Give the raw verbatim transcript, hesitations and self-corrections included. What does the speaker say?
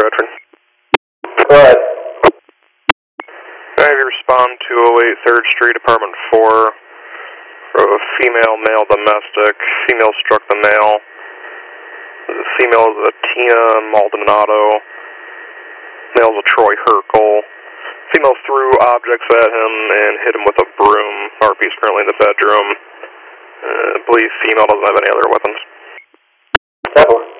Redford. Go ahead. I have you respond to oh eight third Street, apartment four. For a female, male, domestic. Female struck the male. The female is a Tina Maldonado. Male is a Troy Herkel. Female threw objects at him and hit him with a broom. R P is currently in the bedroom. Uh, I believe female doesn't have any other weapons. Definitely.